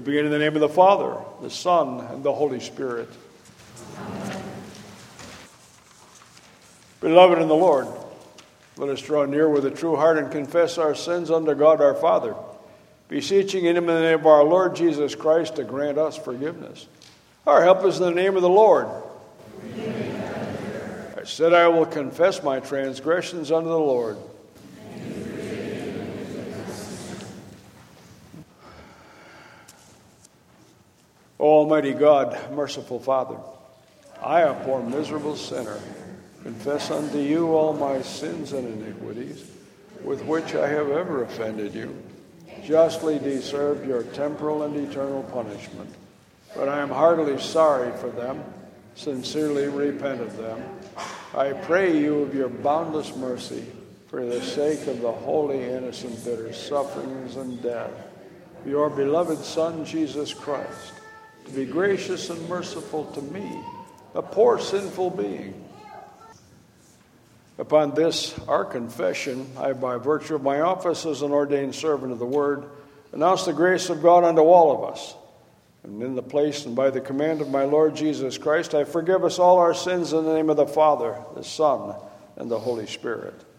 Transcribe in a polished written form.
begin in the name of the Father, the Son, and the Holy Spirit. Beloved in the Lord, let us draw near with a true heart and confess our sins unto God our Father, beseeching Him in the name of our Lord Jesus Christ to grant us forgiveness. Our help is in the name of the Lord. I said I will confess my transgressions unto the Lord. O Almighty God, merciful Father, I, a poor miserable sinner, confess unto you all my sins and iniquities, with which I have ever offended you, justly deserved your temporal and eternal punishment. But I am heartily sorry for them, sincerely repent of them. I pray you of your boundless mercy, for the sake of the holy, innocent, bitter sufferings and death of your beloved Son, Jesus Christ, to be gracious and merciful to me, a poor sinful being. Upon this, our confession, I, by virtue of my office as an ordained servant of the Word, announce the grace of God unto all of us. And in the place and by the command of my Lord Jesus Christ, I forgive us all our sins in the name of the Father, the Son, and the Holy Spirit.